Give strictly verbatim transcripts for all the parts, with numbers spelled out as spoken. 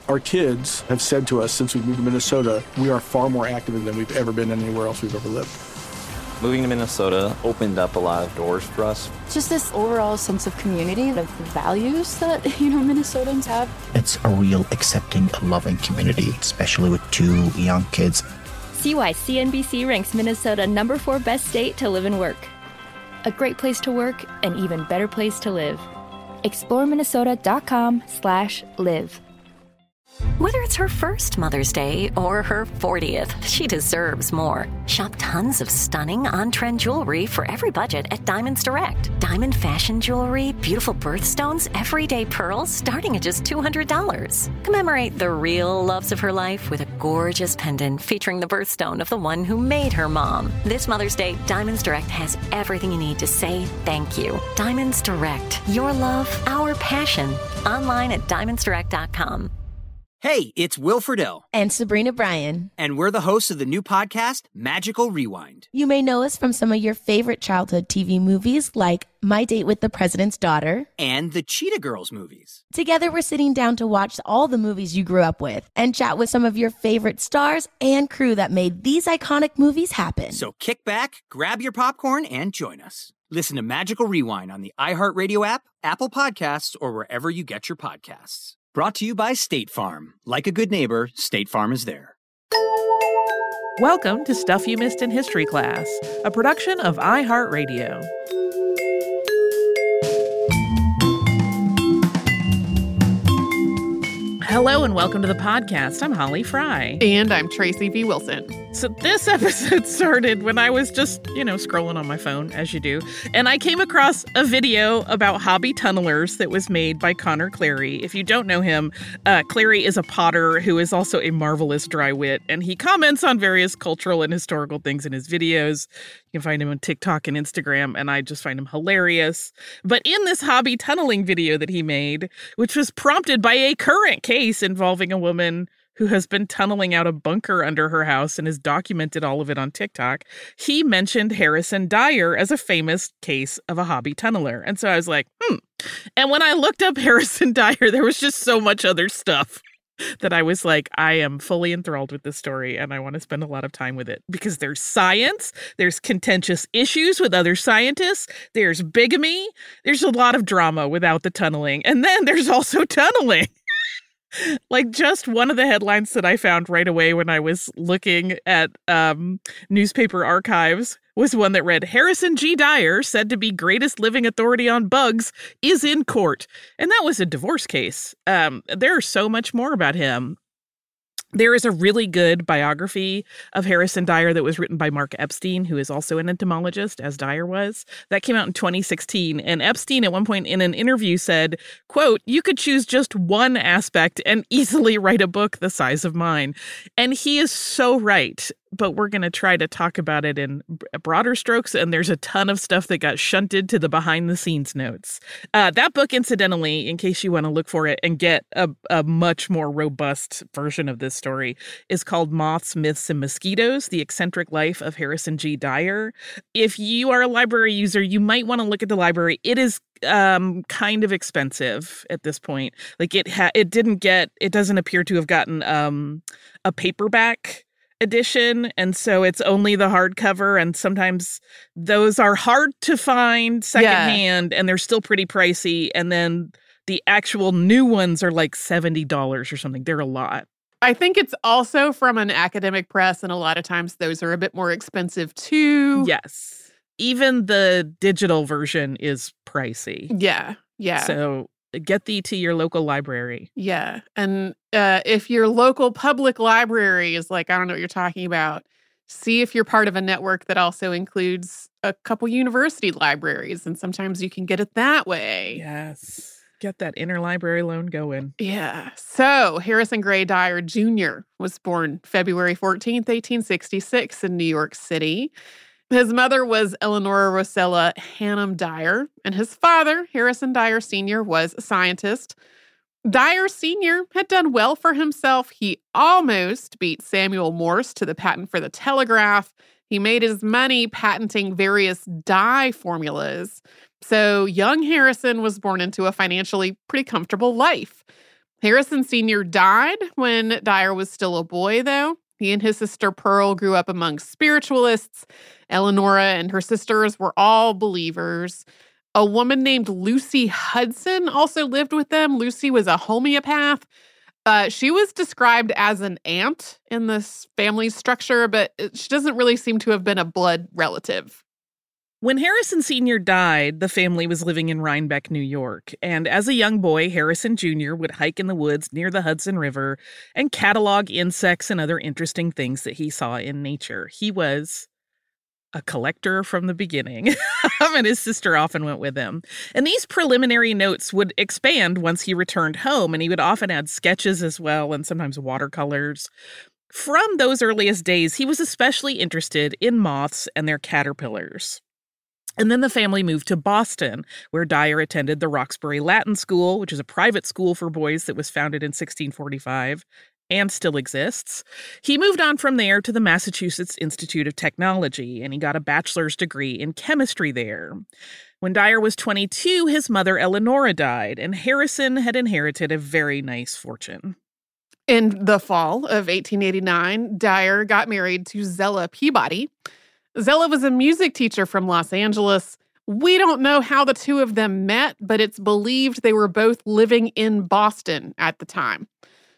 Our kids have said to us since we moved to Minnesota, we are far more active than we've ever been anywhere else we've ever lived. Moving to Minnesota opened up a lot of doors for us. Just this overall sense of community, of the values that, you know, Minnesotans have. It's a real accepting, loving community, especially with two young kids. See why C N B C ranks Minnesota number four best state to live and work. A great place to work, an even better place to live. explore minnesota dot com slash live. Whether it's her first Mother's Day or her fortieth, she deserves more. Shop tons of stunning on-trend jewelry for every budget at Diamonds Direct. Diamond fashion jewelry, beautiful birthstones, everyday pearls starting at just two hundred dollars. Commemorate the real loves of her life with a gorgeous pendant featuring the birthstone of the one who made her mom. This Mother's Day, Diamonds Direct has everything you need to say thank you. Diamonds Direct. Your love, our passion. Online at diamonds direct dot com. Hey, it's Will Friedle. And Sabrina Bryan. And we're the hosts of the new podcast, Magical Rewind. You may know us from some of your favorite childhood T V movies like My Date with the President's Daughter. And the Cheetah Girls movies. Together, we're sitting down to watch all the movies you grew up with and chat with some of your favorite stars and crew that made these iconic movies happen. So kick back, grab your popcorn, and join us. Listen to Magical Rewind on the iHeartRadio app, Apple Podcasts, or wherever you get your podcasts. Brought to you by State Farm. Like a good neighbor, State Farm is there. Welcome to Stuff You Missed in History Class, a production of iHeartRadio. Hello and welcome to the podcast. I'm Holly Fry. And I'm Tracy V. Wilson. So this episode started when I was just, you know, scrolling on my phone, as you do. And I came across a video about hobby tunnelers that was made by Connor Clary. If you don't know him, uh, Clary is a potter who is also a marvelous dry wit. And he comments on various cultural and historical things in his videos. You can find him on TikTok and Instagram, and I just find him hilarious. But in this hobby tunneling video that he made, which was prompted by a current case involving a woman who has been tunneling out a bunker under her house and has documented all of it on TikTok, he mentioned Harrison Dyer as a famous case of a hobby tunneler. And so I was like, hmm. And when I looked up Harrison Dyer, there was just so much other stuff that I was like, I am fully enthralled with this story and I want to spend a lot of time with it because there's science, there's contentious issues with other scientists, there's bigamy, there's a lot of drama without the tunneling. And then there's also tunneling. Like just one of the headlines that I found right away when I was looking at um, newspaper archives was one that read, Harrison G. Dyer, said to be greatest living authority on bugs, is in court. And that was a divorce case. Um, there's so much more about him. There is a really good biography of Harrison Dyer that was written by Mark Epstein, who is also an entomologist, as Dyer was. That came out in twenty sixteen. And Epstein, at one point in an interview, said, quote, you could choose just one aspect and easily write a book the size of mine. And he is so right. But we're going to try to talk about it in broader strokes, and there's a ton of stuff that got shunted to the behind-the-scenes notes. Uh, that book, incidentally, in case you want to look for it and get a, a much more robust version of this story, is called Moths, Myths, and Mosquitoes, The Eccentric Life of Harrison G. Dyer. If you are a library user, you might want to look at the library. It is um kind of expensive at this point. Like it ha- it didn't get, it doesn't appear to have gotten um a paperback edition, and so it's only the hardcover, and sometimes those are hard to find secondhand, yeah. And they're still pretty pricey, and then the actual new ones are like seventy dollars or something. They're a lot. I think it's also from an academic press, and a lot of times those are a bit more expensive too. Yes. Even the digital version is pricey. Yeah, yeah. So get thee to your local library. Yeah. And uh, if your local public library is like, I don't know what you're talking about, see if you're part of a network that also includes a couple university libraries. And sometimes you can get it that way. Yes. Get that interlibrary loan going. Yeah. So Harrison Gray Dyer Junior was born February fourteenth, eighteen sixty-six in New York City. His mother was Eleanora Rosella Hannum Dyer, and his father, Harrison Dyer Senior, was a scientist. Dyer Senior had done well for himself. He almost beat Samuel Morse to the patent for the telegraph. He made his money patenting various dye formulas. So young Harrison was born into a financially pretty comfortable life. Harrison Senior died when Dyer was still a boy, though. He and his sister Pearl grew up among spiritualists. Eleonora and her sisters were all believers. A woman named Lucy Hudson also lived with them. Lucy was a homeopath. Uh, she was described as an aunt in this family structure, but she doesn't really seem to have been a blood relative. When Harrison Senior died, the family was living in Rhinebeck, New York. And as a young boy, Harrison Junior would hike in the woods near the Hudson River and catalog insects and other interesting things that he saw in nature. He was a collector from the beginning, and his sister often went with him. And these preliminary notes would expand once he returned home, and he would often add sketches as well, and sometimes watercolors. From those earliest days, he was especially interested in moths and their caterpillars. And then the family moved to Boston, where Dyer attended the Roxbury Latin School, which is a private school for boys that was founded in sixteen forty-five and still exists. He moved on from there to the Massachusetts Institute of Technology, and he got a bachelor's degree in chemistry there. When Dyer was twenty-two, his mother Eleonora died, and Harrison had inherited a very nice fortune. In the fall of eighteen eighty-nine, Dyer got married to Zella Peabody. Zella was a music teacher from Los Angeles. We don't know how the two of them met, but it's believed they were both living in Boston at the time.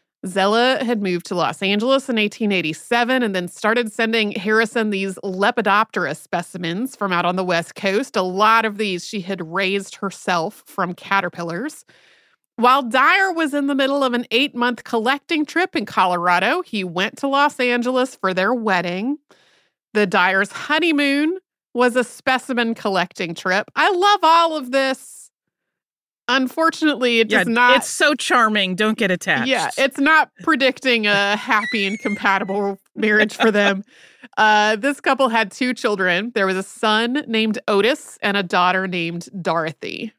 Zella had moved to Los Angeles in eighteen eighty-seven and then started sending Harrison these Lepidoptera specimens from out on the West Coast. A lot of these she had raised herself from caterpillars. While Dyer was in the middle of an eight-month collecting trip in Colorado, he went to Los Angeles for their wedding. The Dyer's honeymoon was a specimen collecting trip. I love all of this. Unfortunately, it yeah, does not... It's so charming. Don't get attached. Yeah, it's not predicting a happy and compatible marriage for them. Uh, this couple had two children. There was a son named Otis and a daughter named Dorothy.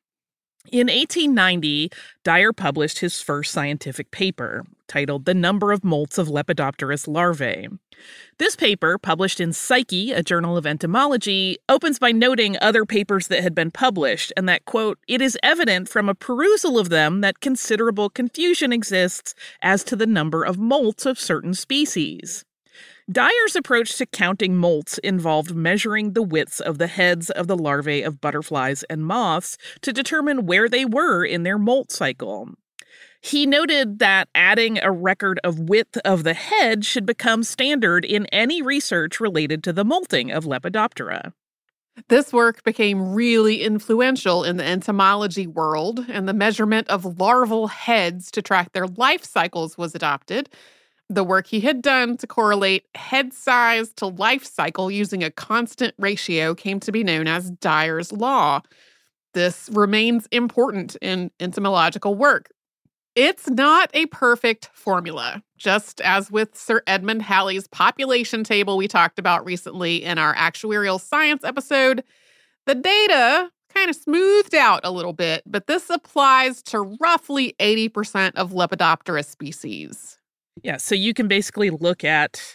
In eighteen ninety, Dyer published his first scientific paper, titled The Number of Molts of Lepidopterus Larvae. This paper, published in Psyche, a journal of entomology, opens by noting other papers that had been published, and that, quote, "It is evident from a perusal of them that considerable confusion exists as to the number of molts of certain species." Dyer's approach to counting molts involved measuring the widths of the heads of the larvae of butterflies and moths to determine where they were in their molt cycle. He noted that adding a record of width of the head should become standard in any research related to the molting of Lepidoptera. This work became really influential in the entomology world, and the measurement of larval heads to track their life cycles was adopted. The work he had done to correlate head size to life cycle using a constant ratio came to be known as Dyer's Law. This remains important in entomological work. It's not a perfect formula. Just as with Sir Edmund Halley's population table we talked about recently in our actuarial science episode, the data kind of smoothed out a little bit, but this applies to roughly eighty percent of Lepidoptera species. Yeah, so you can basically look at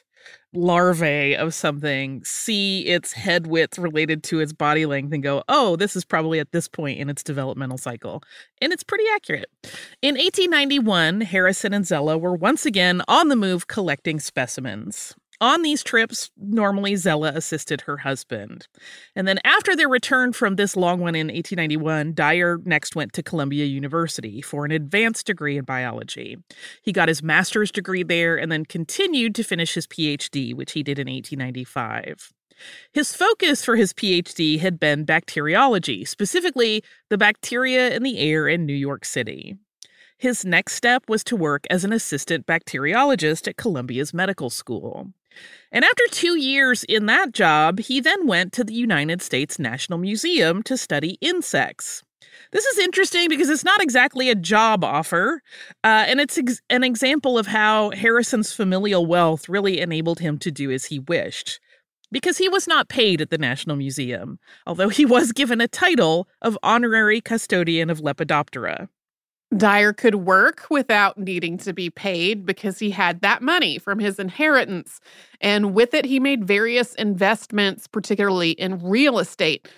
larvae of something, see its head width related to its body length, and go, oh, this is probably at this point in its developmental cycle. And it's pretty accurate. In eighteen ninety-one, Harrison and Zella were once again on the move collecting specimens. On these trips, normally Zella assisted her husband. And then after their return from this long one in eighteen ninety-one, Dyer next went to Columbia University for an advanced degree in biology. He got his master's degree there and then continued to finish his P H D, which he did in eighteen ninety-five. His focus for his P H D had been bacteriology, specifically the bacteria in the air in New York City. His next step was to work as an assistant bacteriologist at Columbia's medical school. And after two years in that job, he then went to the United States National Museum to study insects. This is interesting because it's not exactly a job offer, uh, and it's ex- an example of how Harrison's familial wealth really enabled him to do as he wished. Because he was not paid at the National Museum, although he was given a title of Honorary Custodian of Lepidoptera. Dyer could work without needing to be paid because he had that money from his inheritance. And with it, he made various investments, particularly in real estate.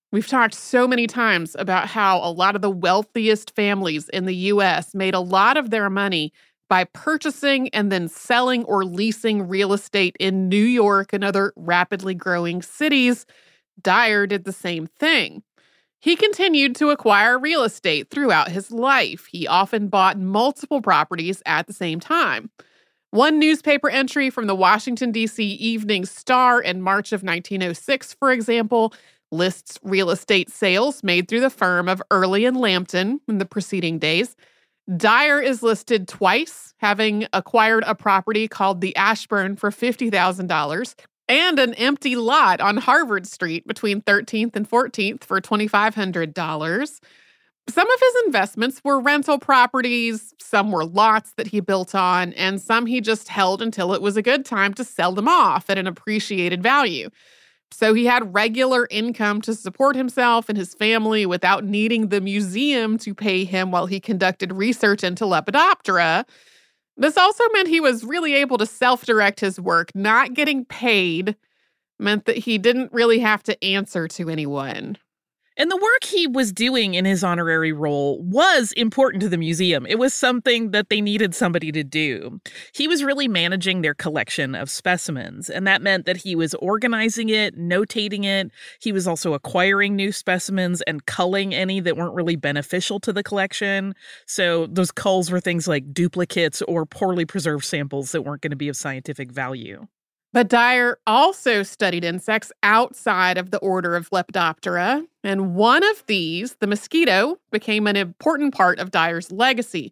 We've talked so many times about how a lot of the wealthiest families in the U S made a lot of their money by purchasing and then selling or leasing real estate in New York and other rapidly growing cities. Dyer did the same thing. He continued to acquire real estate throughout his life. He often bought multiple properties at the same time. One newspaper entry from the Washington, D C Evening Star in March of nineteen oh six, for example, lists real estate sales made through the firm of Early and Lampton in the preceding days. Dyer is listed twice, having acquired a property called the Ashburn for fifty thousand dollars and an empty lot on Harvard Street between thirteenth and fourteenth for twenty-five hundred dollars. Some of his investments were rental properties, some were lots that he built on, and some he just held until it was a good time to sell them off at an appreciated value. So he had regular income to support himself and his family without needing the museum to pay him while he conducted research into Lepidoptera. This also meant he was really able to self-direct his work. Not getting paid meant that he didn't really have to answer to anyone. And the work he was doing in his honorary role was important to the museum. It was something that they needed somebody to do. He was really managing their collection of specimens, and that meant that he was organizing it, notating it. He was also acquiring new specimens and culling any that weren't really beneficial to the collection. So those culls were things like duplicates or poorly preserved samples that weren't going to be of scientific value. But Dyer also studied insects outside of the order of Lepidoptera, and one of these, the mosquito, became an important part of Dyer's legacy.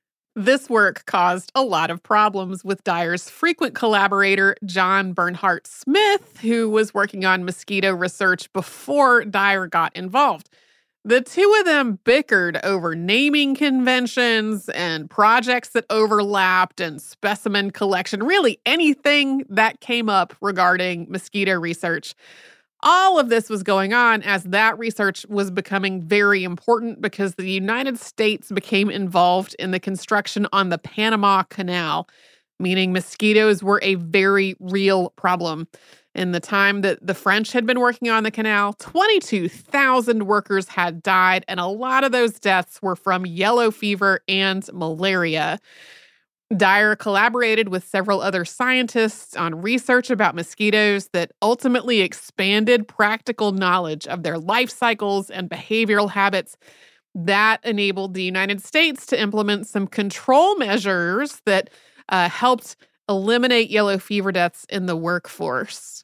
This work caused a lot of problems with Dyer's frequent collaborator, John Bernhardt Smith, who was working on mosquito research before Dyer got involved. The two of them bickered over naming conventions and projects that overlapped and specimen collection, really anything that came up regarding mosquito research. All of this was going on as that research was becoming very important because the United States became involved in the construction on the Panama Canal, meaning mosquitoes were a very real problem. In the time that the French had been working on the canal, twenty-two thousand workers had died, and a lot of those deaths were from yellow fever and malaria. Dyer collaborated with several other scientists on research about mosquitoes that ultimately expanded practical knowledge of their life cycles and behavioral habits. That enabled the United States to implement some control measures that uh, helped eliminate yellow fever deaths in the workforce.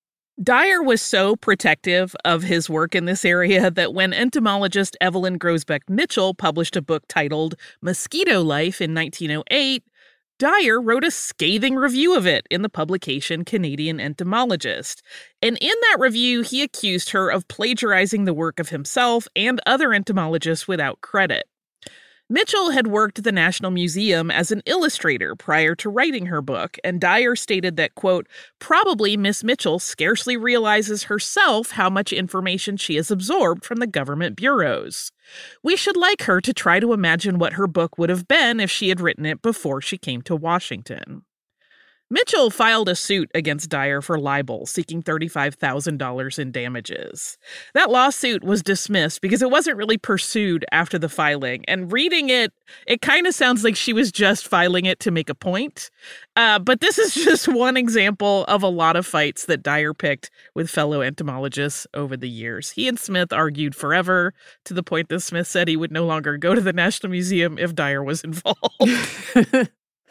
Dyer was so protective of his work in this area that when entomologist Evelyn Grosbeck Mitchell published a book titled Mosquito Life in nineteen oh eight, Dyer wrote a scathing review of it in the publication Canadian Entomologist. And in that review, he accused her of plagiarizing the work of himself and other entomologists without credit. Mitchell had worked at the National Museum as an illustrator prior to writing her book, and Dyer stated that, quote, probably Miss Mitchell scarcely realizes herself how much information she has absorbed from the government bureaus. We should like her to try to imagine what her book would have been if she had written it before she came to Washington. Mitchell filed a suit against Dyer for libel, seeking thirty-five thousand dollars in damages. That lawsuit was dismissed because it wasn't really pursued after the filing, and reading it, it kind of sounds like she was just filing it to make a point. Uh, but this is just one example of a lot of fights that Dyer picked with fellow entomologists over the years. He and Smith argued forever, to the point that Smith said he would no longer go to the National Museum if Dyer was involved.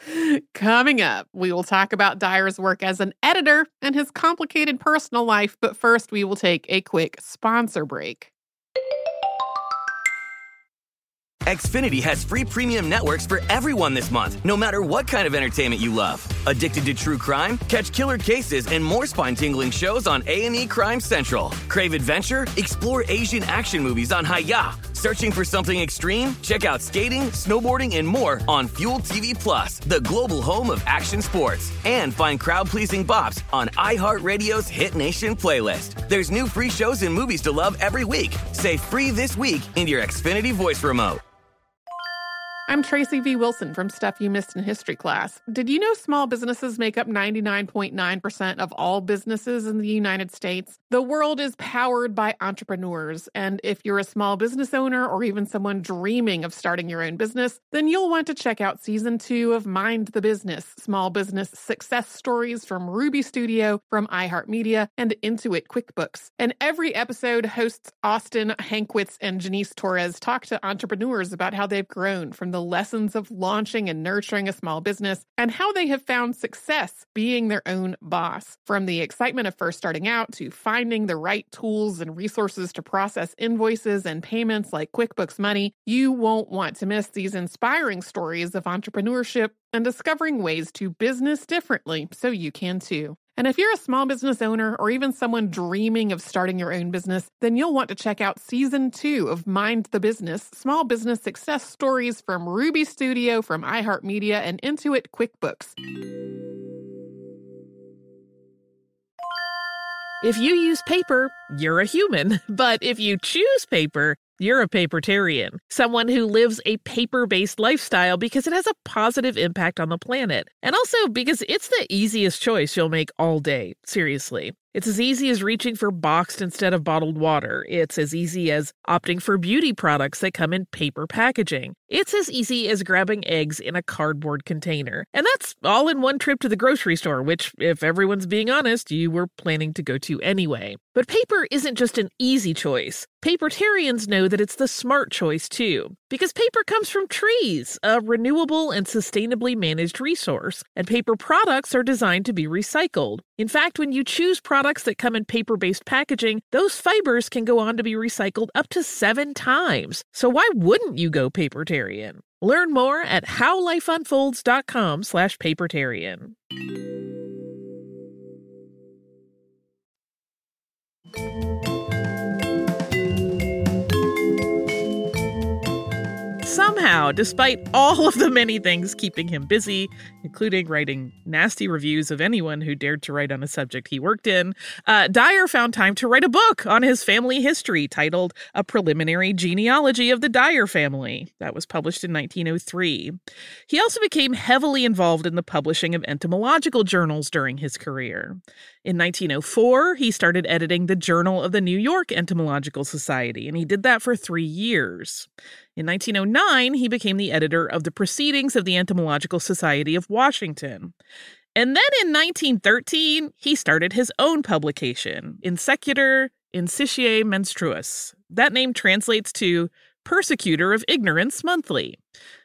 Coming up, we will talk about Dyer's work as an editor and his complicated personal life, but first we will take a quick sponsor break. Xfinity has free premium networks for everyone this month, no matter what kind of entertainment you love. Addicted to true crime? Catch killer cases and more spine-tingling shows on A and E Crime Central. Crave adventure? Explore Asian action movies on Hi-Ya. Searching for something extreme? Check out skating, snowboarding, and more on Fuel T V Plus, the global home of action sports. And find crowd-pleasing bops on iHeartRadio's Hit Nation playlist. There's new free shows and movies to love every week. Say free this week in your Xfinity voice remote. I'm Tracy V. Wilson from Stuff You Missed in History class. Did you know small businesses make up ninety-nine point nine percent of all businesses in the United States? The world is powered by entrepreneurs, and if you're a small business owner or even someone dreaming of starting your own business, then you'll want to check out season two of Mind the Business, small business success stories from Ruby Studio, from iHeartMedia, and Intuit QuickBooks. And every episode, hosts Austin Hankwitz and Janice Torres talk to entrepreneurs about how they've grown from the lessons of launching and nurturing a small business and how they have found success being their own boss. From the excitement of first starting out to finding the right tools and resources to process invoices and payments like QuickBooks Money, you won't want to miss these inspiring stories of entrepreneurship and discovering ways to business differently so you can too. And if you're a small business owner or even someone dreaming of starting your own business, then you'll want to check out season two of Mind the Business, small business success stories from Ruby Studio, from iHeartMedia, and Intuit QuickBooks. If you use paper, you're a human. But if you choose paper, you're a papertarian, someone who lives a paper-based lifestyle because it has a positive impact on the planet. And also because it's the easiest choice you'll make all day, seriously. It's as easy as reaching for boxed instead of bottled water. It's as easy as opting for beauty products that come in paper packaging. It's as easy as grabbing eggs in a cardboard container. And that's all in one trip to the grocery store, which, if everyone's being honest, you were planning to go to anyway. But paper isn't just an easy choice. Papertarians know that it's the smart choice, too. Because paper comes from trees, a renewable and sustainably managed resource. And paper products are designed to be recycled. In fact, when you choose products that come in paper-based packaging, those fibers can go on to be recycled up to seven times. So why wouldn't you go papertarian? Learn more at howlifeunfolds.com slash papertarian. Somehow, despite all of the many things keeping him busy, including writing nasty reviews of anyone who dared to write on a subject he worked in, uh, Dyer found time to write a book on his family history titled A Preliminary Genealogy of the Dyer Family. That was published in nineteen oh three. He also became heavily involved in the publishing of entomological journals during his career. In nineteen oh four, he started editing the Journal of the New York Entomological Society, and he did that for three years. In nineteen oh nine, he became the editor of the Proceedings of the Entomological Society of Washington. And then in nineteen thirteen, he started his own publication, Insecutor Insitiae Menstruus. That name translates to Persecutor of Ignorance Monthly.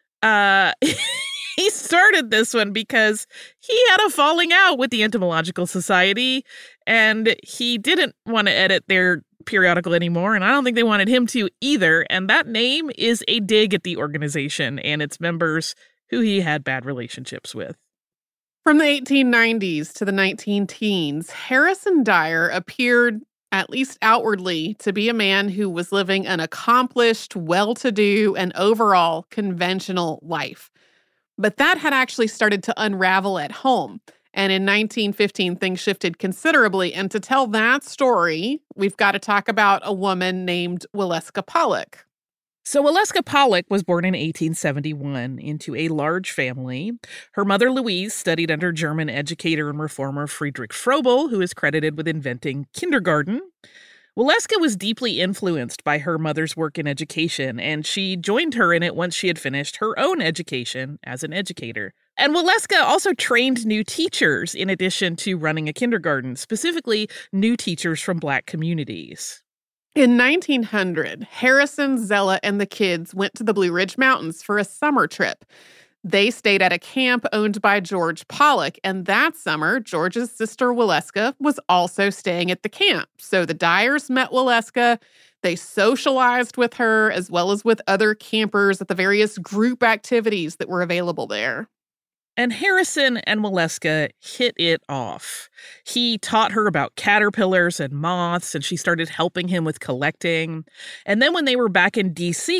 Uh... He started this one because he had a falling out with the Entomological Society, and he didn't want to edit their periodical anymore, and I don't think they wanted him to either. And that name is a dig at the organization and its members who he had bad relationships with. From the eighteen nineties to the nineteen teens, Harrison Dyer appeared, at least outwardly, to be a man who was living an accomplished, well-to-do, and overall conventional life. But that had actually started to unravel at home. And in nineteen fifteen, things shifted considerably. And to tell that story, we've got to talk about a woman named Waleska Pollock. So Waleska Pollock was born in eighteen seventy-one into a large family. Her mother, Louise, studied under German educator and reformer Friedrich Froebel, who is credited with inventing kindergarten. Waleska was deeply influenced by her mother's work in education, and she joined her in it once she had finished her own education as an educator. And Waleska also trained new teachers in addition to running a kindergarten, specifically new teachers from Black communities. In nineteen hundred, Harrison, Zella, and the kids went to the Blue Ridge Mountains for a summer trip. They stayed at a camp owned by George Pollock, and that summer, George's sister Waleska was also staying at the camp. So the Dyers met Waleska. They socialized with her, as well as with other campers at the various group activities that were available there. And Harrison and Waleska hit it off. He taught her about caterpillars and moths, and she started helping him with collecting. And then when they were back in D C,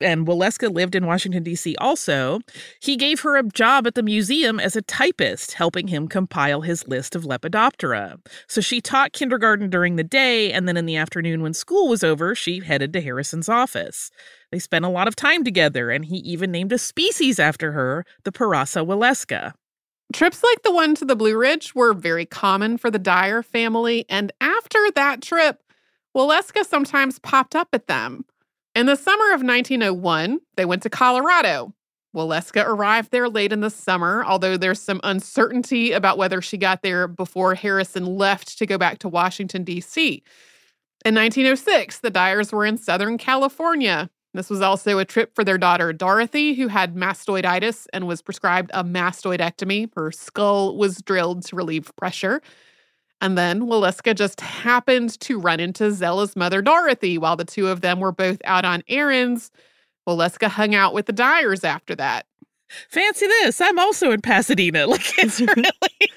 and Waleska lived in Washington, D C also, he gave her a job at the museum as a typist, helping him compile his list of Lepidoptera. So she taught kindergarten during the day, and then in the afternoon when school was over, she headed to Harrison's office. They spent a lot of time together, and he even named a species after her, the Purasa waleska. Trips like the one to the Blue Ridge were very common for the Dyer family, and after that trip, Waleska sometimes popped up at them. In the summer of nineteen oh one, they went to Colorado. Waleska arrived there late in the summer, although there's some uncertainty about whether she got there before Harrison left to go back to Washington, D C. In nineteen oh six, the Dyers were in Southern California. This was also a trip for their daughter, Dorothy, who had mastoiditis and was prescribed a mastoidectomy. Her skull was drilled to relieve pressure. And then Waleska just happened to run into Zella's mother, Dorothy, while the two of them were both out on errands. Waleska hung out with the Dyers after that. Fancy this. I'm also in Pasadena. Like, it's really...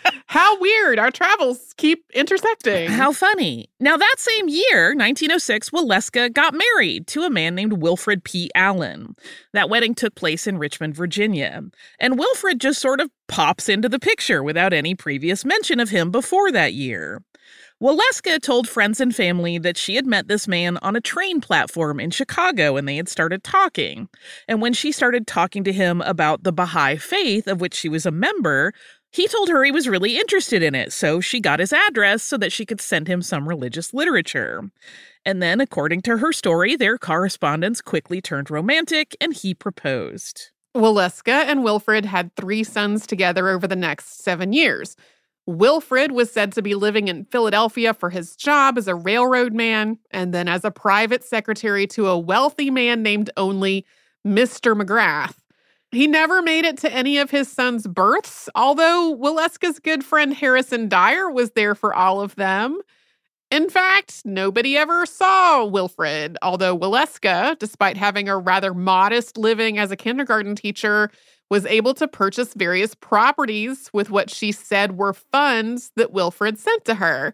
How weird. Our travels keep intersecting. How funny. Now, that same year, nineteen oh six, Waleska got married to a man named Wilfred P. Allen. That wedding took place in Richmond, Virginia. And Wilfred just sort of pops into the picture without any previous mention of him before that year. Waleska told friends and family that she had met this man on a train platform in Chicago and they had started talking. And when she started talking to him about the Baha'i faith, of which she was a member, he told her he was really interested in it, so she got his address so that she could send him some religious literature. And then, according to her story, their correspondence quickly turned romantic and he proposed. Waleska and Wilfred had three sons together over the next seven years. Wilfred was said to be living in Philadelphia for his job as a railroad man and then as a private secretary to a wealthy man named only Mister McGrath. He never made it to any of his sons' births, although Waleska's good friend Harrison Dyer was there for all of them. In fact, nobody ever saw Wilfred, although Waleska, despite having a rather modest living as a kindergarten teacher, was able to purchase various properties with what she said were funds that Wilfred sent to her.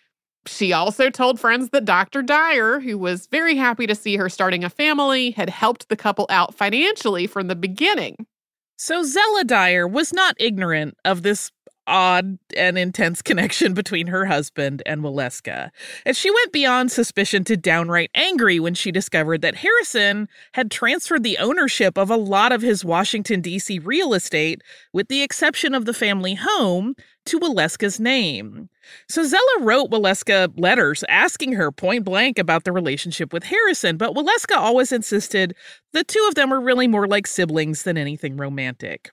She also told friends that Doctor Dyer, who was very happy to see her starting a family, had helped the couple out financially from the beginning. So Zella Dyer was not ignorant of this odd and intense connection between her husband and Waleska. And she went beyond suspicion to downright angry when she discovered that Harrison had transferred the ownership of a lot of his Washington, D C real estate, with the exception of the family home, to Waleska's name. So Zella wrote Waleska letters asking her point blank about the relationship with Harrison, but Waleska always insisted the two of them were really more like siblings than anything romantic.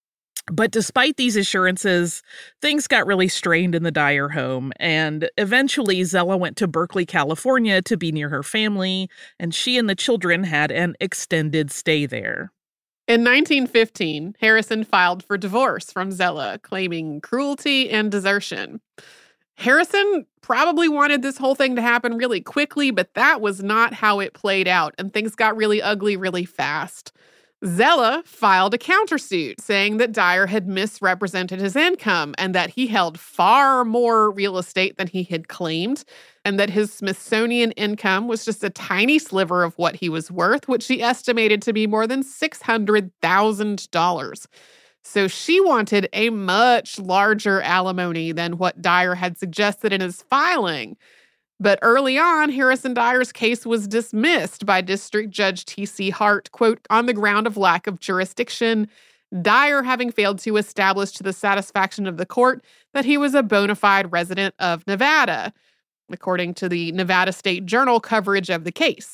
But despite these assurances, things got really strained in the Dyer home, and eventually Zella went to Berkeley, California to be near her family, and she and the children had an extended stay there. In nineteen fifteen, Harrison filed for divorce from Zella, claiming cruelty and desertion. Harrison probably wanted this whole thing to happen really quickly, but that was not how it played out, and things got really ugly really fast. Zella filed a countersuit saying that Dyer had misrepresented his income and that he held far more real estate than he had claimed, and that his Smithsonian income was just a tiny sliver of what he was worth, which she estimated to be more than six hundred thousand dollars. So she wanted a much larger alimony than what Dyer had suggested in his filing. But early on, Harrison Dyer's case was dismissed by District Judge T C Hart, quote, on the ground of lack of jurisdiction, Dyer having failed to establish to the satisfaction of the court that he was a bona fide resident of Nevada, according to the Nevada State Journal coverage of the case.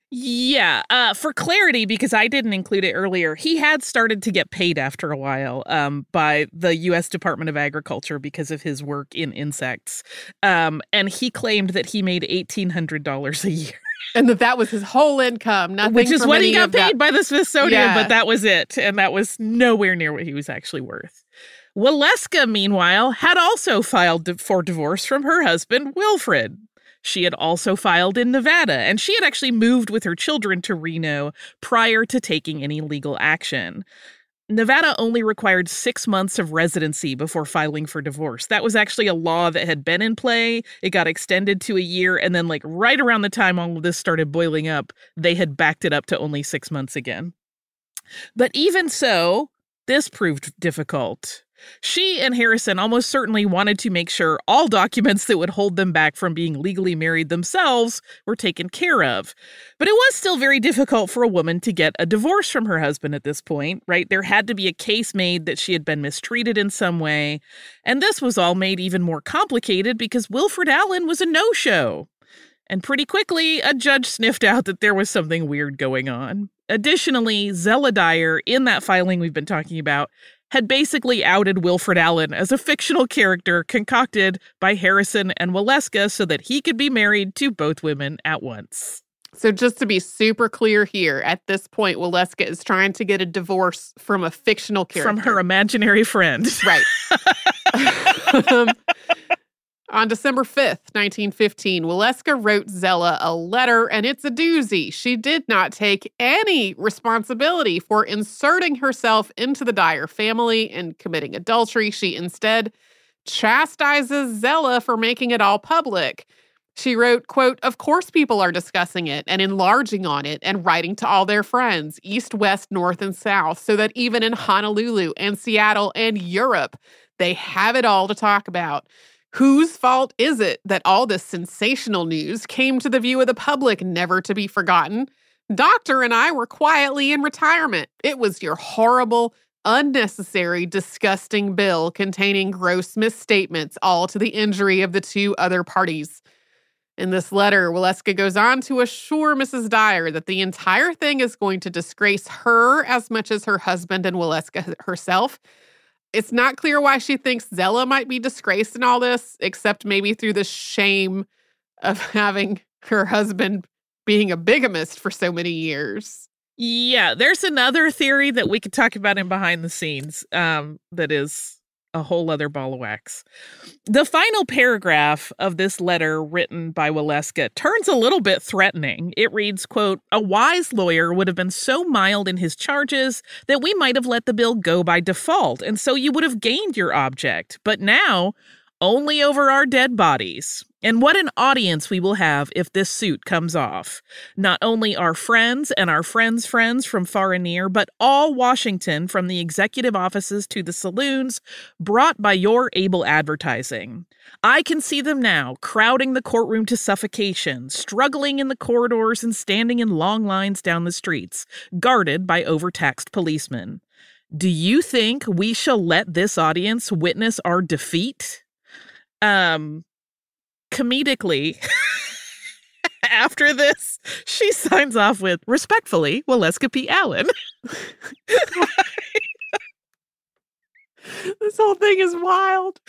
Yeah, uh, for clarity, because I didn't include it earlier, he had started to get paid after a while um, by the U S Department of Agriculture because of his work in insects. Um, and he claimed that he made eighteen hundred dollars a year. And that that was his whole income. Nothing Which is what he got paid that. by the Smithsonian, yeah. but that was it. And that was nowhere near what he was actually worth. Waleska, meanwhile, had also filed for divorce from her husband, Wilfred. She had also filed in Nevada, and she had actually moved with her children to Reno prior to taking any legal action. Nevada only required six months of residency before filing for divorce. That was actually a law that had been in play. It got extended to a year, and then like right around the time all of this started boiling up, they had backed it up to only six months again. But even so, this proved difficult. She and Harrison almost certainly wanted to make sure all documents that would hold them back from being legally married themselves were taken care of. But it was still very difficult for a woman to get a divorce from her husband at this point, right? There had to be a case made that she had been mistreated in some way. And this was all made even more complicated because Wilfred Allen was a no-show. And pretty quickly, a judge sniffed out that there was something weird going on. Additionally, Zella Dyer, in that filing we've been talking about, had basically outed Wilfred Allen as a fictional character concocted by Harrison and Waleska so that he could be married to both women at once. So just to be super clear here, at this point, Waleska is trying to get a divorce from a fictional character. From her imaginary friend. Right. um, on December fifth, nineteen fifteen, Waleska wrote Zella a letter, and it's a doozy. She did not take any responsibility for inserting herself into the Dyer family and committing adultery. She instead chastises Zella for making it all public. She wrote, quote, "Of course people are discussing it and enlarging on it and writing to all their friends, east, west, north, and south, so that even in Honolulu and Seattle and Europe, they have it all to talk about. Whose fault is it that all this sensational news came to the view of the public, never to be forgotten? Doctor and I were quietly in retirement. It was your horrible, unnecessary, disgusting bill containing gross misstatements, all to the injury of the two other parties." In this letter, Waleska goes on to assure Missus Dyer that the entire thing is going to disgrace her as much as her husband and Waleska herself. It's not clear why she thinks Zella might be disgraced in all this, except maybe through the shame of having her husband being a bigamist for so many years. Yeah, there's another theory that we could talk about in behind the scenes um, that is a whole other ball of wax. The final paragraph of this letter written by Waleska turns a little bit threatening. It reads, quote, "A wise lawyer would have been so mild in his charges that we might have let the bill go by default, and so you would have gained your object. But now, only over our dead bodies. And what an audience we will have if this suit comes off. Not only our friends and our friends' friends from far and near, but all Washington, from the executive offices to the saloons, brought by your able advertising. I can see them now, crowding the courtroom to suffocation, struggling in the corridors and standing in long lines down the streets, guarded by overtaxed policemen. Do you think we shall let this audience witness our defeat?" Um, comedically, after this, she signs off with, "Respectfully, Waleska P. Allen." This whole thing is wild.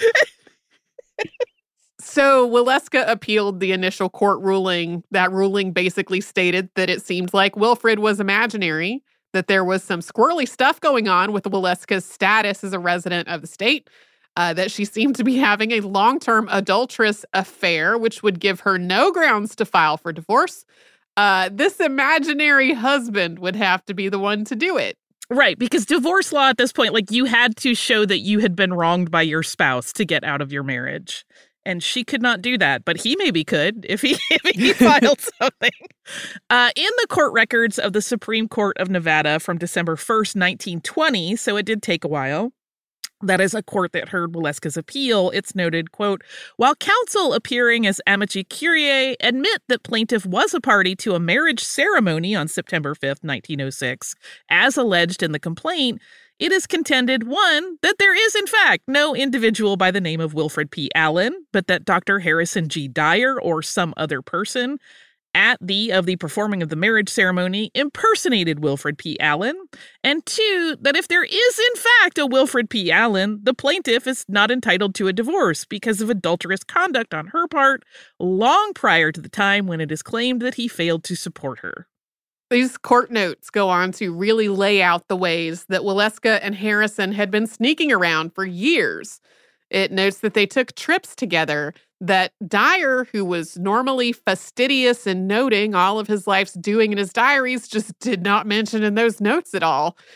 So Waleska appealed the initial court ruling. That ruling basically stated that it seemed like Wilfred was imaginary, that there was some squirrely stuff going on with Waleska's status as a resident of the state, Uh, that she seemed to be having a long-term adulterous affair, which would give her no grounds to file for divorce. Uh, this imaginary husband would have to be the one to do it. Right, because divorce law at this point, like, you had to show that you had been wronged by your spouse to get out of your marriage. And she could not do that, but he maybe could if he if he filed something. Uh, in the court records of the Supreme Court of Nevada from December first, nineteen twenty, so it did take a while, that is a court that heard Waleska's appeal, it's noted, quote, "While counsel appearing as amici curiae admit that plaintiff was a party to a marriage ceremony on September fifth, nineteen oh six, as alleged in the complaint, it is contended, one, that there is in fact no individual by the name of Wilfred P. Allen, but that Doctor Harrison G. Dyer or some other person at the of the performing of the marriage ceremony impersonated Wilfred P. Allen, and two, that if there is in fact a Wilfred P. Allen, the plaintiff is not entitled to a divorce because of adulterous conduct on her part long prior to the time when it is claimed that he failed to support her." These court notes go on to really lay out the ways that Waleska and Harrison had been sneaking around for years. It notes that they took trips together, that Dyer, who was normally fastidious in noting all of his life's doing in his diaries, just did not mention in those notes at all.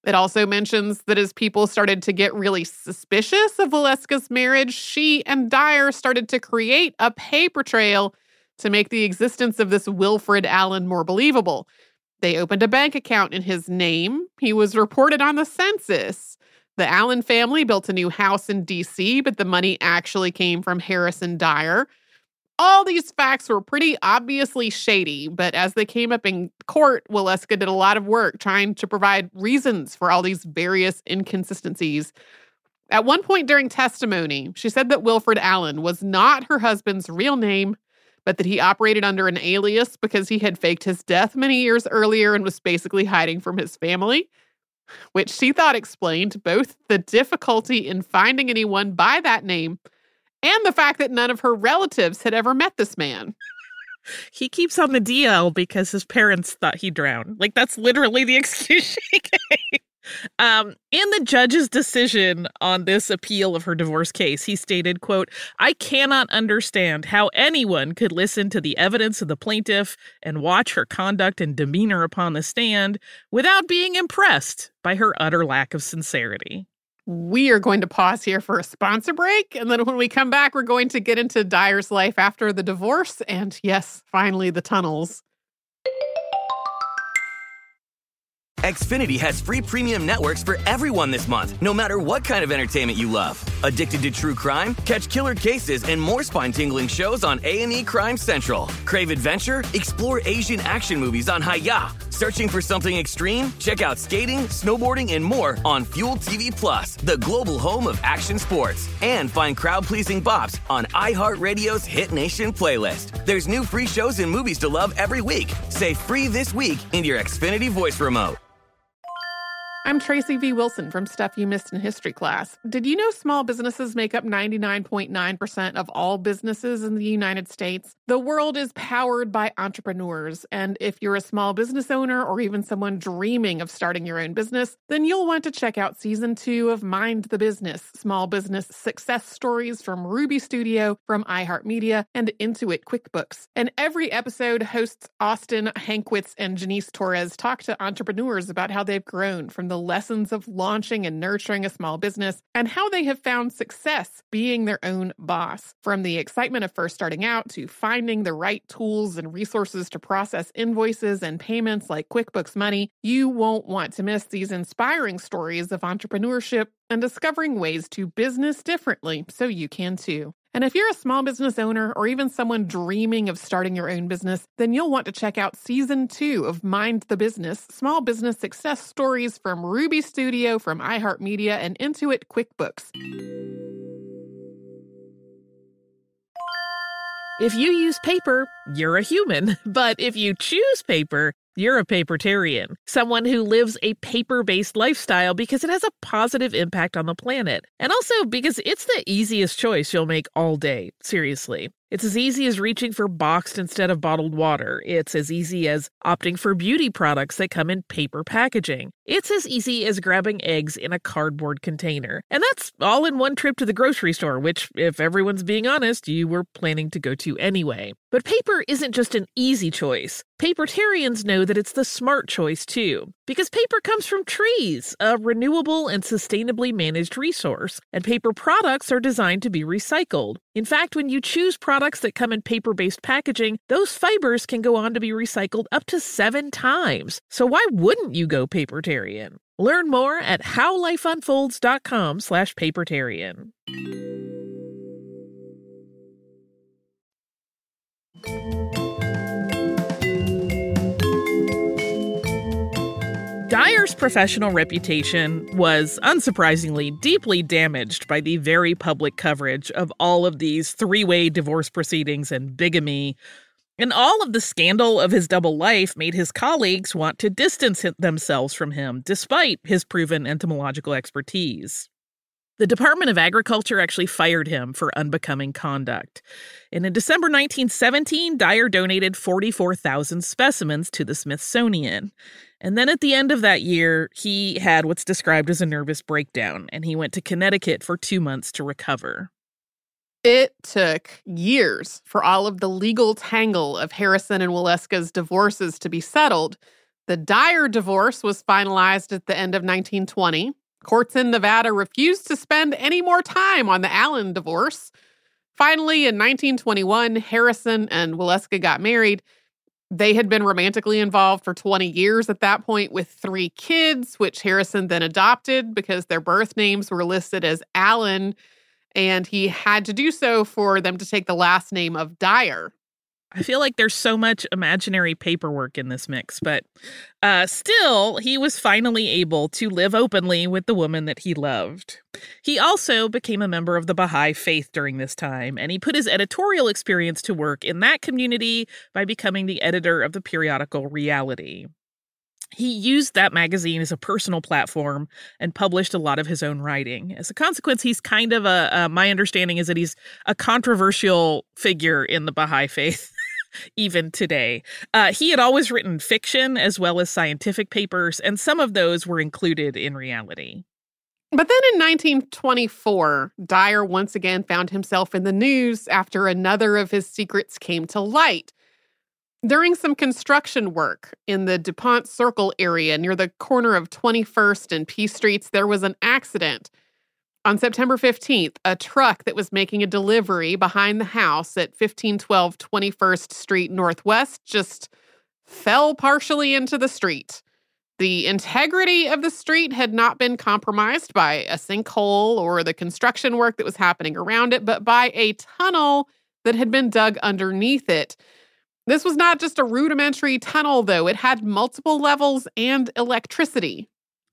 It also mentions that as people started to get really suspicious of Valeska's marriage, she and Dyer started to create a paper trail to make the existence of this Wilfred Allen more believable. They opened a bank account in his name. He was reported on the census. The Allen family built a new house in D C, but the money actually came from Harrison Dyer. All these facts were pretty obviously shady, but as they came up in court, Waleska did a lot of work trying to provide reasons for all these various inconsistencies. At one point during testimony, she said that Wilfred Allen was not her husband's real name, but that he operated under an alias because he had faked his death many years earlier and was basically hiding from his family, which she thought explained both the difficulty in finding anyone by that name and the fact that none of her relatives had ever met this man. He keeps on the D L because his parents thought he drowned. Like, that's literally the excuse she gave. Um, in the judge's decision on this appeal of her divorce case, he stated, quote, "I cannot understand how anyone could listen to the evidence of the plaintiff and watch her conduct and demeanor upon the stand without being impressed by her utter lack of sincerity." We are going to pause here for a sponsor break, and then when we come back, we're going to get into Dyer's life after the divorce, and yes, finally, the tunnels. Xfinity has free premium networks for everyone this month, no matter what kind of entertainment you love. Addicted to true crime? Catch killer cases and more spine-tingling shows on A and E Crime Central. Crave adventure? Explore Asian action movies on Hi-Ya. Searching for something extreme? Check out skating, snowboarding, and more on Fuel T V Plus, the global home of action sports. And find crowd-pleasing bops on iHeartRadio's Hit Nation playlist. There's new free shows and movies to love every week. Say free this week in your Xfinity voice remote. I'm Tracy V. Wilson from Stuff You Missed in History class. Did you know small businesses make up ninety-nine point nine percent of all businesses in the United States? The world is powered by entrepreneurs, and if you're a small business owner or even someone dreaming of starting your own business, then you'll want to check out Season two of Mind the Business, Small Business Success Stories from Ruby Studio, from iHeartMedia, and Intuit QuickBooks. And every episode, hosts Austin Hankwitz and Janice Torres talk to entrepreneurs about how they've grown from the The lessons of launching and nurturing a small business, and how they have found success being their own boss. From the excitement of first starting out to finding the right tools and resources to process invoices and payments like QuickBooks Money, you won't want to miss these inspiring stories of entrepreneurship and discovering ways to business differently so you can too. And if you're a small business owner or even someone dreaming of starting your own business, then you'll want to check out Season two of Mind the Business, Small Business Success Stories from Ruby Studio, from iHeartMedia, and Intuit QuickBooks. If you use paper, you're a human. But if you choose paper, you're a papertarian, someone who lives a paper-based lifestyle because it has a positive impact on the planet. And also because it's the easiest choice you'll make all day, seriously. It's as easy as reaching for boxed instead of bottled water. It's as easy as opting for beauty products that come in paper packaging. It's as easy as grabbing eggs in a cardboard container. And that's all in one trip to the grocery store, which, if everyone's being honest, you were planning to go to anyway. But paper isn't just an easy choice. Papertarians know that it's the smart choice, too. Because paper comes from trees, a renewable and sustainably managed resource. And paper products are designed to be recycled. In fact, when you choose products that come in paper-based packaging, those fibers can go on to be recycled up to seven times. So why wouldn't you go papertarian? Learn more at howlifeunfolds.com slash papertarian. Dyer's professional reputation was, unsurprisingly, deeply damaged by the very public coverage of all of these three-way divorce proceedings and bigamy. And all of the scandal of his double life made his colleagues want to distance themselves from him, despite his proven entomological expertise. The Department of Agriculture actually fired him for unbecoming conduct. And in December nineteen seventeen, Dyer donated forty-four thousand specimens to the Smithsonian. And then at the end of that year, he had what's described as a nervous breakdown, and he went to Connecticut for two months to recover. It took years for all of the legal tangle of Harrison and Waleska's divorces to be settled, The Dyer divorce was finalized at the end of nineteen twenty. Courts in Nevada refused to spend any more time on the Allen divorce. Finally, in nineteen twenty-one, Harrison and Waleska got married. They had been romantically involved for twenty years at that point with three kids, which Harrison then adopted because their birth names were listed as Allen, and he had to do so for them to take the last name of Dyer. I feel like there's so much imaginary paperwork in this mix, but uh, still, he was finally able to live openly with the woman that he loved. He also became a member of the Baha'i faith during this time, and he put his editorial experience to work in that community by becoming the editor of the periodical Reality. He used that magazine as a personal platform and published a lot of his own writing. As a consequence, he's kind of a, uh, my understanding is that he's a controversial figure in the Baha'i faith. Even today. Uh, he had always written fiction as well as scientific papers, and some of those were included in Reality. But then in nineteen twenty-four, Dyer once again found himself in the news after another of his secrets came to light. During some construction work in the DuPont Circle area near the corner of twenty-first and P Streets, there was an accident. On September fifteenth, a truck that was making a delivery behind the house at fifteen twelve twenty-first Street Northwest just fell partially into the street. The integrity of the street had not been compromised by a sinkhole or the construction work that was happening around it, but by a tunnel that had been dug underneath it. This was not just a rudimentary tunnel, though. It had multiple levels and electricity.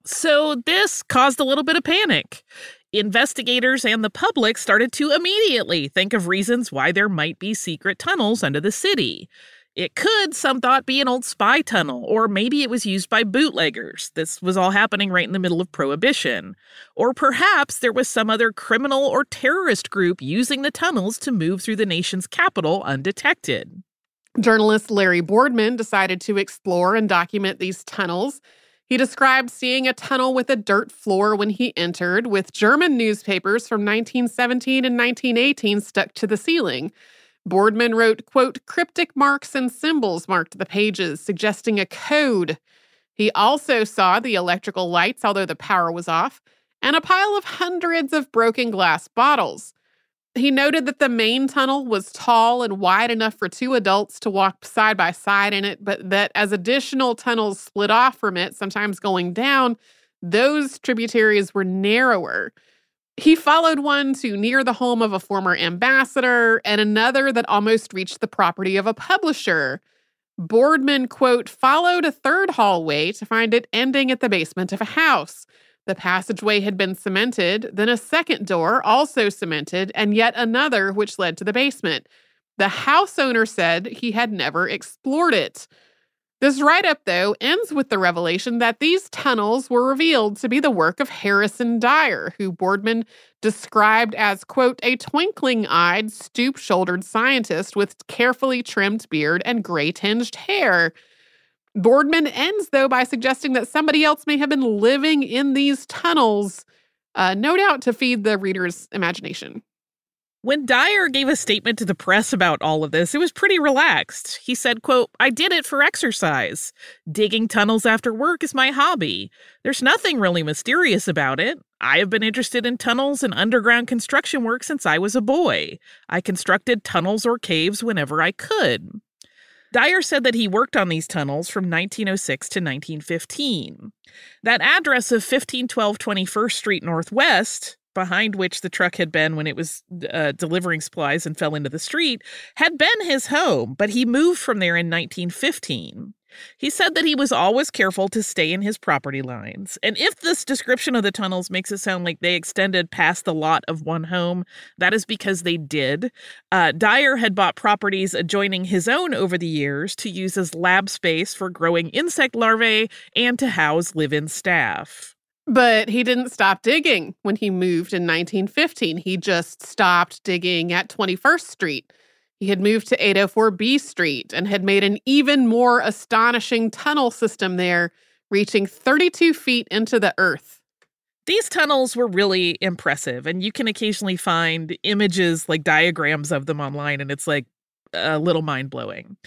So this caused a little bit of panic. Investigators and the public started to immediately think of reasons why there might be secret tunnels under the city. It could, some thought, be an old spy tunnel, or maybe it was used by bootleggers. This was all happening right in the middle of Prohibition. Or perhaps there was some other criminal or terrorist group using the tunnels to move through the nation's capital undetected. Journalist Larry Boardman decided to explore and document these tunnels. He described seeing a tunnel with a dirt floor when he entered, with German newspapers from nineteen seventeen and nineteen eighteen stuck to the ceiling. Boardman wrote, quote, cryptic marks and symbols marked the pages, suggesting a code. He also saw the electrical lights, although the power was off, and a pile of hundreds of broken glass bottles. He noted that the main tunnel was tall and wide enough for two adults to walk side by side in it, but that as additional tunnels split off from it, sometimes going down, those tributaries were narrower. He followed one to near the home of a former ambassador and another that almost reached the property of a publisher. Boardman, quote, followed a third hallway to find it ending at the basement of a house. The passageway had been cemented, then a second door, also cemented, and yet another which led to the basement. The house owner said he had never explored it. This write-up, though, ends with the revelation that these tunnels were revealed to be the work of Harrison Dyer, who Boardman described as, quote, a twinkling-eyed, stoop-shouldered scientist with carefully trimmed beard and gray-tinged hair. Boardman ends, though, by suggesting that somebody else may have been living in these tunnels, uh, no doubt to feed the reader's imagination. When Dyer gave a statement to the press about all of this, it was pretty relaxed. He said, quote, I did it for exercise. Digging tunnels after work is my hobby. There's nothing really mysterious about it. I have been interested in tunnels and underground construction work since I was a boy. I constructed tunnels or caves whenever I could. Dyer said that he worked on these tunnels from nineteen oh six to nineteen fifteen. That address of fifteen twelve twenty-first Street Northwest, behind which the truck had been when it was uh, delivering supplies and fell into the street, had been his home, but he moved from there in nineteen fifteen. He said that he was always careful to stay in his property lines. And if this description of the tunnels makes it sound like they extended past the lot of one home, that is because they did. Uh, Dyer had bought properties adjoining his own over the years to use as lab space for growing insect larvae and to house live-in staff. But he didn't stop digging when he moved in nineteen fifteen. He just stopped digging at twenty-first Street. He had moved to eight oh four B Street and had made an even more astonishing tunnel system there, reaching thirty-two feet into the earth. These tunnels were really impressive, and you can occasionally find images, like diagrams of them online, and it's like a little mind-blowing.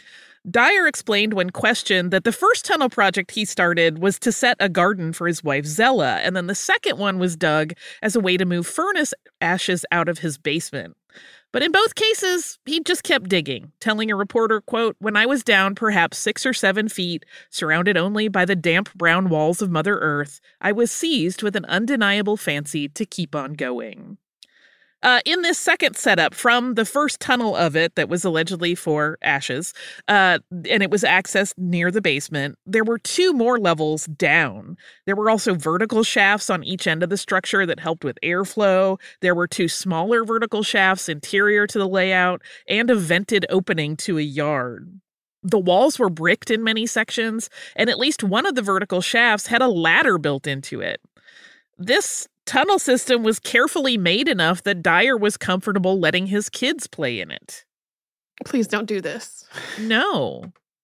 Dyer explained when questioned that the first tunnel project he started was to set a garden for his wife Zella, and then the second one was dug as a way to move furnace ashes out of his basement. But in both cases, he just kept digging, telling a reporter, quote, "When I was down perhaps six or seven feet, surrounded only by the damp brown walls of Mother Earth, I was seized with an undeniable fancy to keep on going." Uh, in this second setup from the first tunnel of it that was allegedly for ashes, uh, and it was accessed near the basement, there were two more levels down. There were also vertical shafts on each end of the structure that helped with airflow. There were two smaller vertical shafts interior to the layout and a vented opening to a yard. The walls were bricked in many sections, and at least one of the vertical shafts had a ladder built into it. This tunnel system was carefully made enough that Dyer was comfortable letting his kids play in it. Please don't do this. No.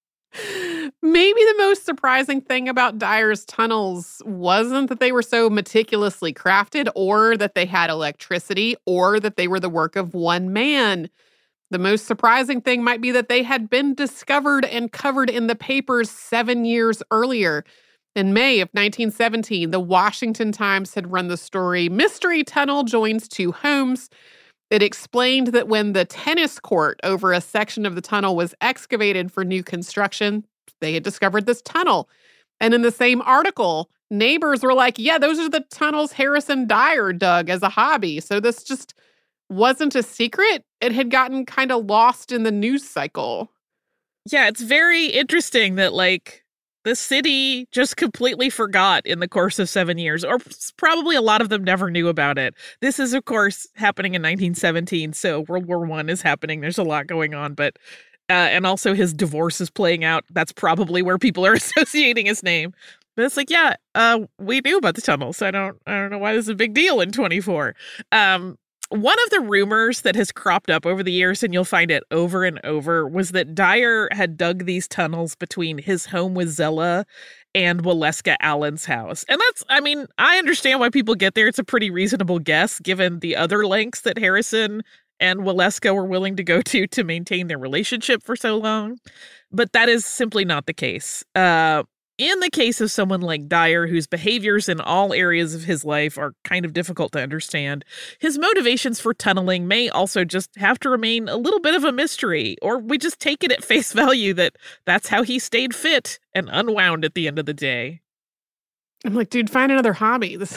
Maybe the most surprising thing about Dyer's tunnels wasn't that they were so meticulously crafted, or that they had electricity, or that they were the work of one man. The most surprising thing might be that they had been discovered and covered in the papers seven years earlier. In May of nineteen seventeen, the Washington Times had run the story, "Mystery Tunnel Joins Two Homes." It explained that when the tennis court over a section of the tunnel was excavated for new construction, they had discovered this tunnel. And in the same article, neighbors were like, yeah, those are the tunnels Harrison Dyer dug as a hobby. So this just wasn't a secret. It had gotten kind of lost in the news cycle. Yeah, it's very interesting that, like, the city just completely forgot in the course of seven years, or probably a lot of them never knew about it. This is, of course, happening in nineteen seventeen, so World War One is happening. There's a lot going on, but uh, and also his divorce is playing out. That's probably where people are associating his name. But it's like, yeah, uh, we knew about the tunnels. I don't, I don't know why this is a big deal in twenty-four. Um, One of the rumors that has cropped up over the years, and you'll find it over and over, was that Dyer had dug these tunnels between his home with Zella and Waleska Allen's house. And that's, I mean, I understand why people get there. It's a pretty reasonable guess, given the other lengths that Harrison and Waleska were willing to go to to maintain their relationship for so long. But that is simply not the case. Uh, In the case of someone like Dyer, whose behaviors in all areas of his life are kind of difficult to understand, his motivations for tunneling may also just have to remain a little bit of a mystery, or we just take it at face value that that's how he stayed fit and unwound at the end of the day. I'm like, dude, find another hobby. This...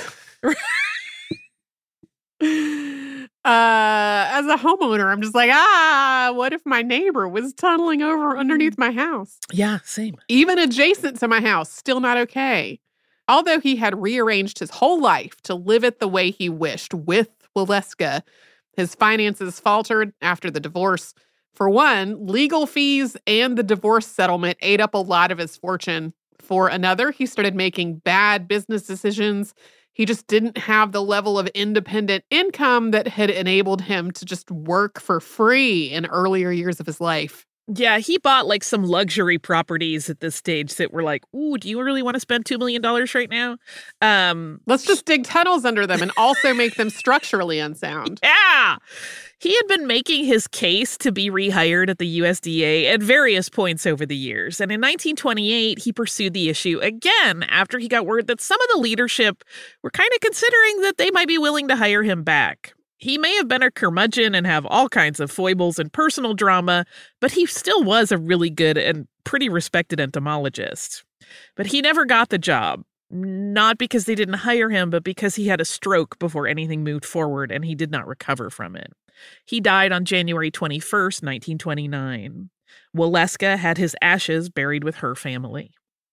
Uh, as a homeowner, I'm just like, ah, what if my neighbor was tunneling over underneath my house? Yeah, same. Even adjacent to my house, still not okay. Although he had rearranged his whole life to live it the way he wished with Waleska, his finances faltered after the divorce. For one, legal fees and the divorce settlement ate up a lot of his fortune. For another, he started making bad business decisions. He just didn't have the level of independent income that had enabled him to just work for free in earlier years of his life. Yeah, he bought like some luxury properties at this stage that were like, ooh, do you really want to spend two million dollars right now? Um, Let's just dig tunnels under them and also make them structurally unsound. Yeah! He had been making his case to be rehired at the U S D A at various points over the years. And in nineteen twenty-eight, he pursued the issue again after he got word that some of the leadership were kind of considering that they might be willing to hire him back. He may have been a curmudgeon and have all kinds of foibles and personal drama, but he still was a really good and pretty respected entomologist. But he never got the job. Not because they didn't hire him, but because he had a stroke before anything moved forward and he did not recover from it. He died on January twenty-first, nineteen twenty-nine. Waleska had his ashes buried with her family.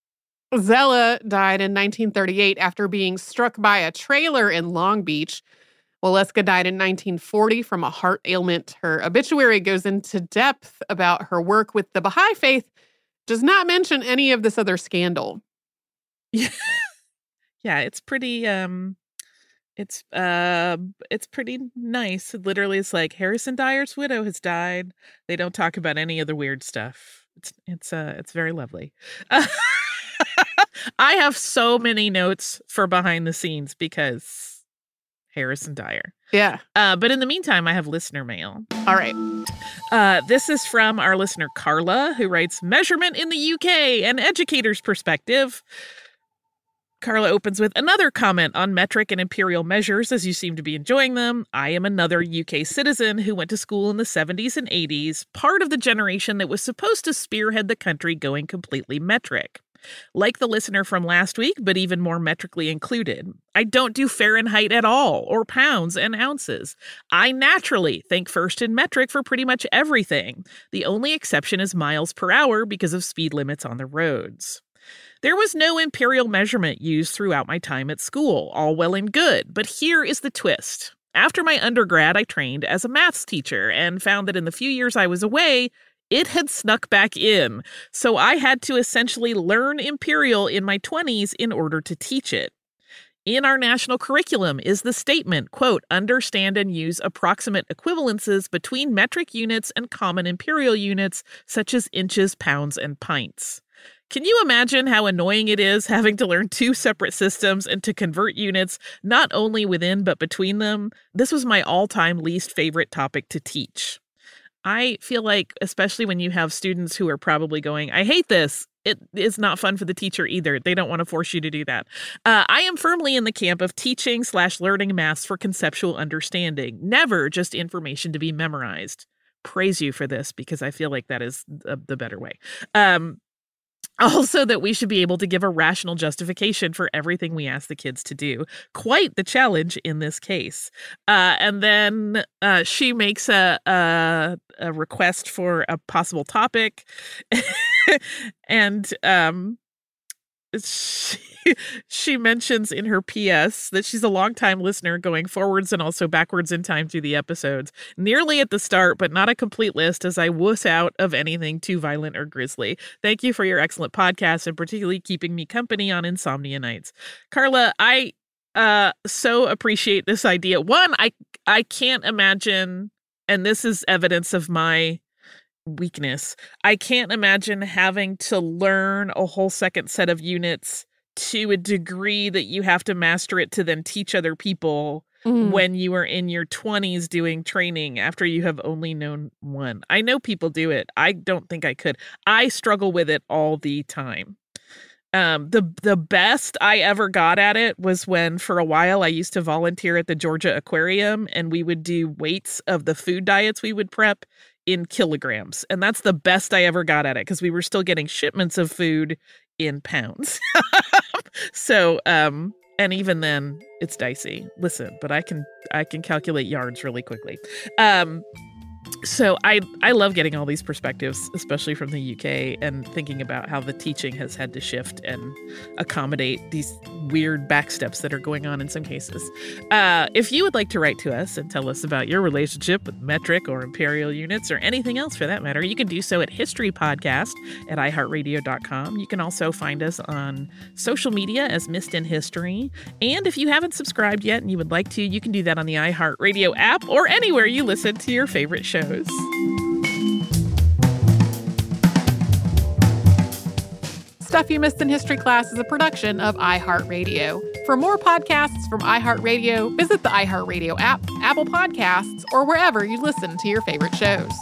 Zella died in nineteen thirty-eight after being struck by a trailer in Long Beach. Waleska died in nineteen forty from a heart ailment. Her obituary goes into depth about her work with the Baha'i faith, does not mention any of this other scandal. Yeah, yeah, it's pretty, um, it's, uh, it's pretty nice. It literally is like Harrison Dyer's widow has died. They don't talk about any of the weird stuff. It's, it's, uh, it's very lovely. Uh, I have so many notes for behind the scenes because Harrison Dyer. Yeah. Uh, but in the meantime, I have listener mail. All right. Uh, this is from our listener, Carla, who writes, Measurement in the U K, an educator's perspective. Carla opens with another comment on metric and imperial measures, as you seem to be enjoying them. I am another U K citizen who went to school in the seventies and eighties, part of the generation that was supposed to spearhead the country going completely metric. Like the listener from last week, but even more metrically included. I don't do Fahrenheit at all, or pounds and ounces. I naturally think first in metric for pretty much everything. The only exception is miles per hour because of speed limits on the roads. There was no imperial measurement used throughout my time at school, all well and good, but here is the twist. After my undergrad, I trained as a maths teacher and found that in the few years I was away, it had snuck back in, so I had to essentially learn imperial in my twenties in order to teach it. In our national curriculum is the statement, quote, understand and use approximate equivalences between metric units and common imperial units, such as inches, pounds, and pints. Can you imagine how annoying it is having to learn two separate systems and to convert units not only within but between them? This was my all-time least favorite topic to teach. I feel like, especially when you have students who are probably going, I hate this, it is not fun for the teacher either. They don't want to force you to do that. Uh, I am firmly in the camp of teaching slash learning maths for conceptual understanding, never just information to be memorized. Praise you for this, because I feel like that is the, the better way. Um, Also that we should be able to give a rational justification for everything we ask the kids to do. Quite the challenge in this case. Uh, and then uh, she makes a, a, a request for a possible topic. and um, she, she mentions in her P S that she's a longtime listener going forwards and also backwards in time through the episodes. Nearly at the start, but not a complete list as I wuss out of anything too violent or grisly. Thank you for your excellent podcast and particularly keeping me company on insomnia nights. Carla, I uh, so appreciate this idea. One, I I can't imagine, and this is evidence of my weakness, I can't imagine having to learn a whole second set of units to a degree that you have to master it to then teach other people mm. when you are in your twenties doing training after you have only known one. I know people do it. I don't think I could. I struggle with it all the time. Um, the the best I ever got at it was when, for a while, I used to volunteer at the Georgia Aquarium, and we would do weights of the food diets we would prep in kilograms. And that's the best I ever got at it, because we were still getting shipments of food in pounds. so, um, and even then, it's dicey. Listen, but I can I can calculate yards really quickly. Um, So I, I love getting all these perspectives, especially from the U K, and thinking about how the teaching has had to shift and accommodate these weird backsteps that are going on in some cases. Uh, if you would like to write to us and tell us about your relationship with metric or imperial units or anything else for that matter, you can do so at History Podcast at i heart radio dot com. You can also find us on social media as Missed in History. And if you haven't subscribed yet and you would like to, you can do that on the iHeartRadio app or anywhere you listen to your favorite shows. Stuff You Missed in History Class is a production of iHeartRadio. For more podcasts from iHeartRadio, visit the iHeartRadio app, Apple Podcasts, or wherever you listen to your favorite shows.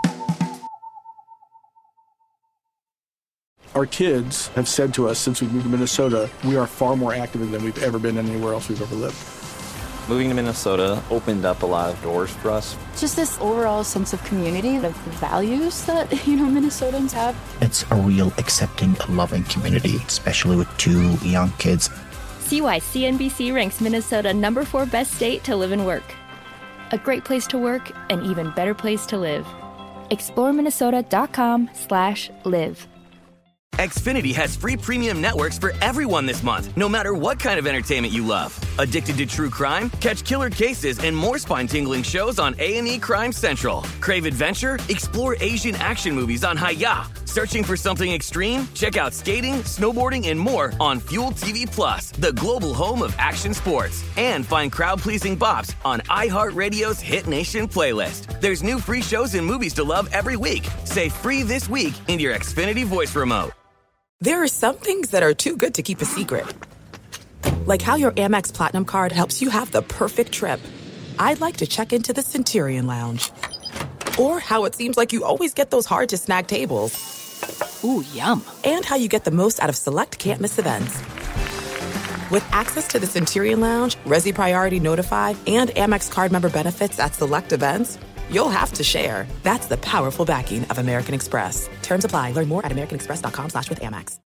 Our kids have said to us since we moved to Minnesota, we are far more active than we've ever been anywhere else we've ever lived. Moving to Minnesota opened up a lot of doors for us. Just this overall sense of community, of the values that, you know, Minnesotans have. It's a real accepting, loving community, especially with two young kids. See why C N B C ranks Minnesota number four best state to live and work. A great place to work, an even better place to live. explore minnesota dot com slash live. Xfinity has free premium networks for everyone this month, no matter what kind of entertainment you love. Addicted to true crime? Catch killer cases and more spine-tingling shows on A and E Crime Central. Crave adventure? Explore Asian action movies on Hi-Ya. Searching for something extreme? Check out skating, snowboarding, and more on Fuel T V Plus, the global home of action sports. And find crowd-pleasing bops on iHeartRadio's Hit Nation playlist. There's new free shows and movies to love every week. Say free this week in your Xfinity voice remote. There are some things that are too good to keep a secret. Like how your Amex Platinum card helps you have the perfect trip. I'd like to check into the Centurion Lounge. Or how it seems like you always get those hard-to-snag tables. Ooh, yum. And how you get the most out of select can't-miss events. With access to the Centurion Lounge, Resi Priority Notified, and Amex card member benefits at select events, you'll have to share. That's the powerful backing of American Express. Terms apply. Learn more at americanexpress.com slash with Amex.